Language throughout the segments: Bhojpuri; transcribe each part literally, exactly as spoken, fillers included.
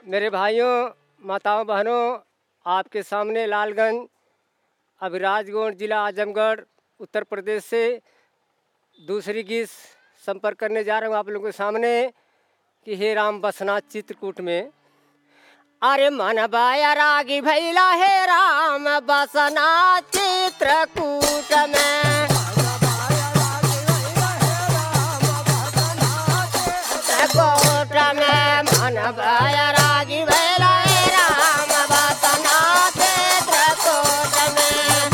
मेरे भाइयों, माताओं, बहनों, आपके सामने लालगंज अभिराजगंज जिला आजमगढ़ उत्तर प्रदेश से दूसरी गीत संपर्क करने जा रहा हूँ आप लोगों के सामने कि हे राम बसना चित्रकूट में। अरे मन बाया रागी भैला हे राम बसना चित्रकूट में। चित्रकूट में मन बाया रागी भैला हे राम बसना चित्रकूट में।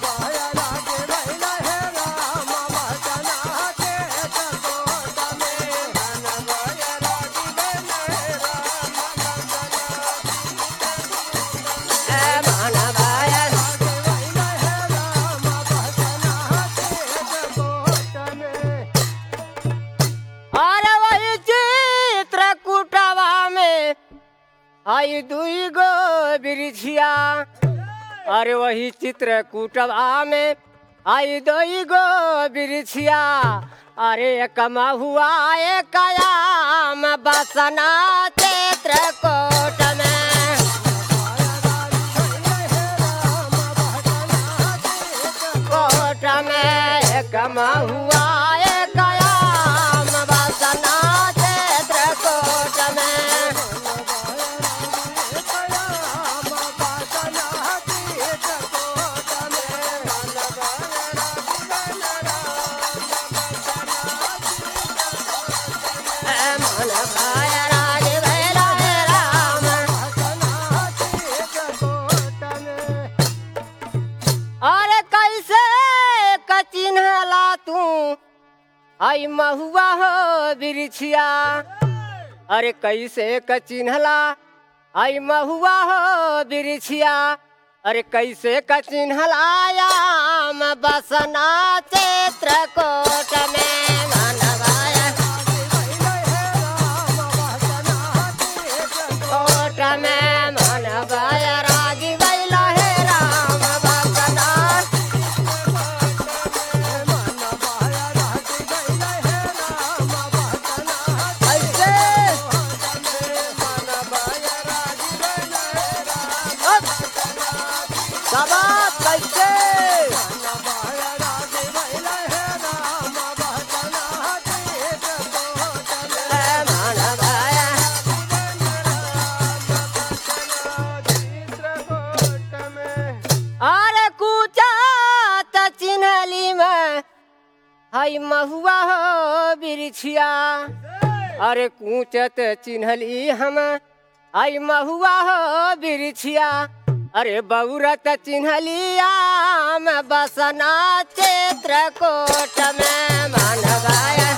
आई दुई गो बिरिछिया, अरे वही चित्रकूटवा में आई दुई गो बिरिछिया। अरे कमा हुआ एक कयाम बसना चित्रकूट में। कोट में कमा हुआ एक कयाम बसना चित्रकूट में। अरे कैसे कचिन्हला तू आई महुआ हो बिरिछिया। अरे कैसे कचिन्हला आई महुआ हो बिरिछिया। अरे कैसे कचिन्हला याम बसना चित्रकूट में। मनवाया कोट में मनवाया रागी बैला हे राम बसना। अरे कूचा त चिन्हली में हई महुआ हो बिरिछिया। अरे कूचत चिन्हली हम आई महुआ हो बिरिछिया। अरे बौरत चिन्हली आम बसना चित्रकूट में। मनवाया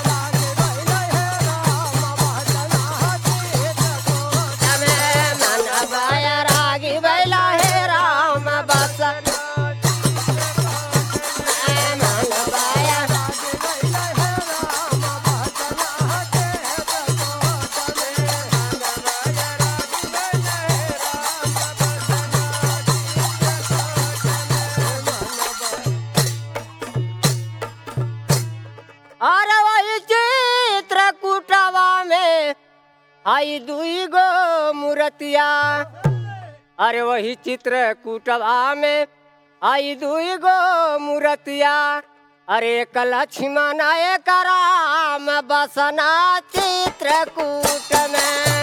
मनवाया रागी बैला हे राम बसना। मनवाया अरे वही चित्रकूटवा में आई दुई गो मूर्तिया। अरे वही चित्रकूटवा में आई दुई गो मूर्तिया। अरे एक लक्ष्मण एक राम बसना चित्रकूट में।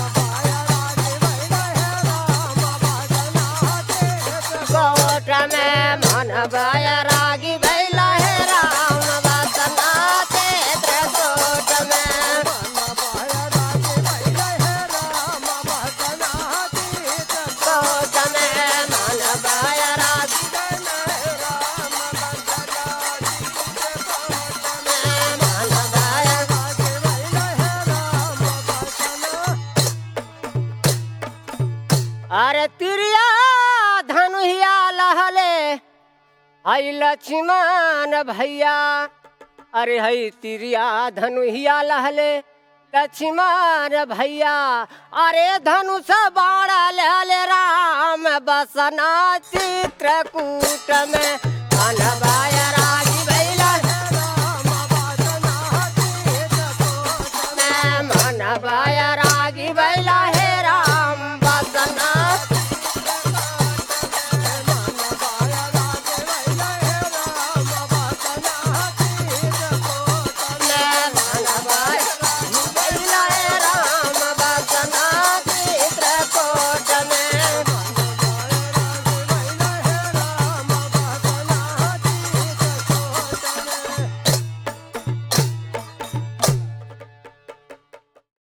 कोट में मनवाया रागी बैला हे राम बसना चित्रकूट में। कोट में मनवाया रागी अरे तिरिया धनुहिया लहले हई लक्ष्मण भैया। अरे हई तिरिया धनुहिया लहले लक्ष्मण भैया। अरे धनुष बाण लहले राम बसना चित्रकूट में। मनवाया